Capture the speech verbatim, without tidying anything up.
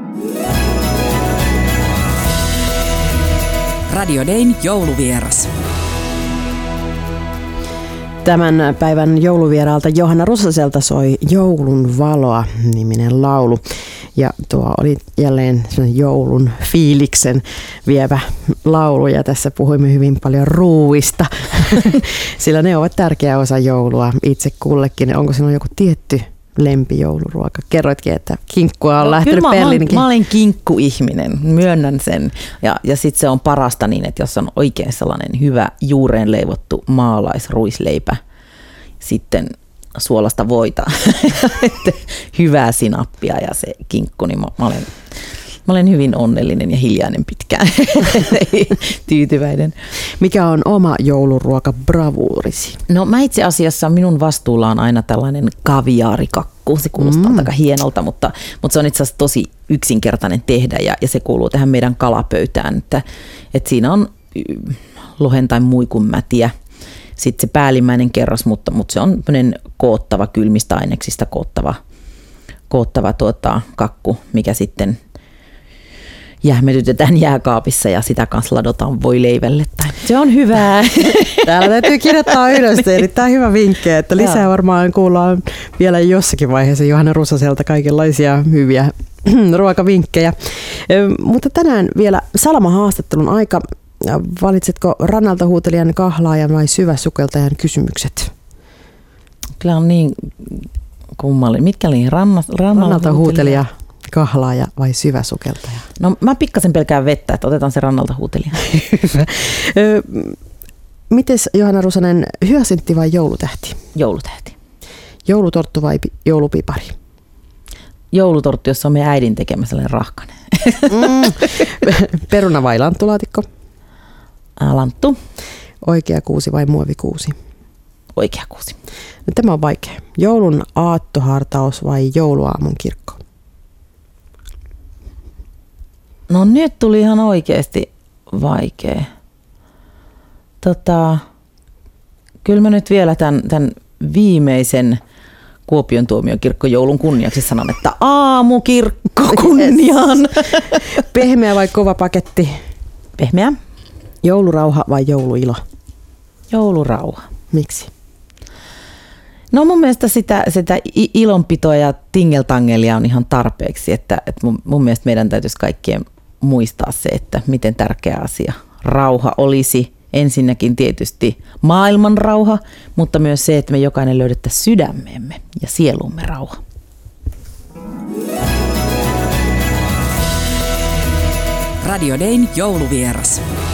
Radio Dayn jouluvieras. Tämän päivän jouluvieraalta Johanna Rusaselta soi Joulun valoa -niminen laulu. Ja tuo oli jälleen joulun fiiliksen vievä laulu, ja tässä puhuimme hyvin paljon ruuista, sillä ne ovat tärkeä osa joulua itse kullekin. Onko sinulla joku tietty lempijouluruoka? Kerroitkin, että kinkkua on no, lähtenyt pellinkin. Mä, mä olen kinkkuihminen, myönnän sen. Ja, ja sitten se on parasta niin, että jos on oikein sellainen hyvä juureen leivottu maalaisruisleipä, sitten suolasta voita, hyvää sinappia ja se kinkku, niin mä, mä, olen, mä olen hyvin onnellinen ja hiljainen pitkään, tyytyväinen. Mikä on oma jouluruoka bravuurisi? No mä itse asiassa, minun vastuulla on aina tällainen kaviaarikakku. Se kuulostaa mm. aika hienolta, mutta, mutta se on itse asiassa tosi yksinkertainen tehdä ja, ja se kuuluu tähän meidän kalapöytään, että, että siinä on lohen tai muikun mätiä. Sitten se päällimmäinen kerros, mutta, mutta se on koottava, kylmistä aineksista koottava, koottava tuota, kakku, mikä sitten jähmetytetään jääkaapissa ja sitä kanssa ladotaan voileivälle. Se on hyvää. Täällä täytyy kirjoittaa ylös. Erittäin hyvä vinkki, että lisää varmaan kuullaan vielä jossakin vaiheessa Johanna Rusaselta kaikenlaisia hyviä ruokavinkkejä. Mutta tänään vielä Salama-haastattelun aika. Valitsetko rannalta huutelijan, kahlaajan vai syväsukeltajan kysymykset? Kyllä on niin kummallinen. Mitkä oli ranna, rannalta, rannalta huutelija, kahlaaja vai syväsukeltaja? No mä pikkasen pelkään vettä, että otetaan se rannalta huutelija. Hyvä. Mites Johanna Rusanen, hyasintti vai joulutähti? Joulutähti. Joulutorttu vai joulupipari? Joulutorttu, jossa on meidän äidin tekemä sellainen rahkainen. Mm. Peruna vai lanttulaatikko? Lanttu. Oikea kuusi vai muovikuusi? Oikea kuusi. No, tämä on vaikea. Joulun aattohartaus vai jouluaamun kirkko? No nyt tuli ihan oikeasti vaikea. Tota, kyllä mä nyt vielä tämän, tämän viimeisen Kuopion tuomiokirkko joulun kunniaksi sanon, että aamukirkko kunniaan. Pehmeä vai kova paketti? Pehmeä. Joulurauha vai jouluilo? Joulurauha. Miksi? No mun mielestä sitä, sitä ilonpitoa ja tingeltangelia on ihan tarpeeksi, että, että mun, mun mielestä meidän täytyisi kaikkien muistaa se, että miten tärkeä asia rauha olisi. Ensinnäkin tietysti maailman rauha, mutta myös se, että me jokainen löydettäisiin sydämemme ja sielumme rauha. Radio Dayn jouluvieras.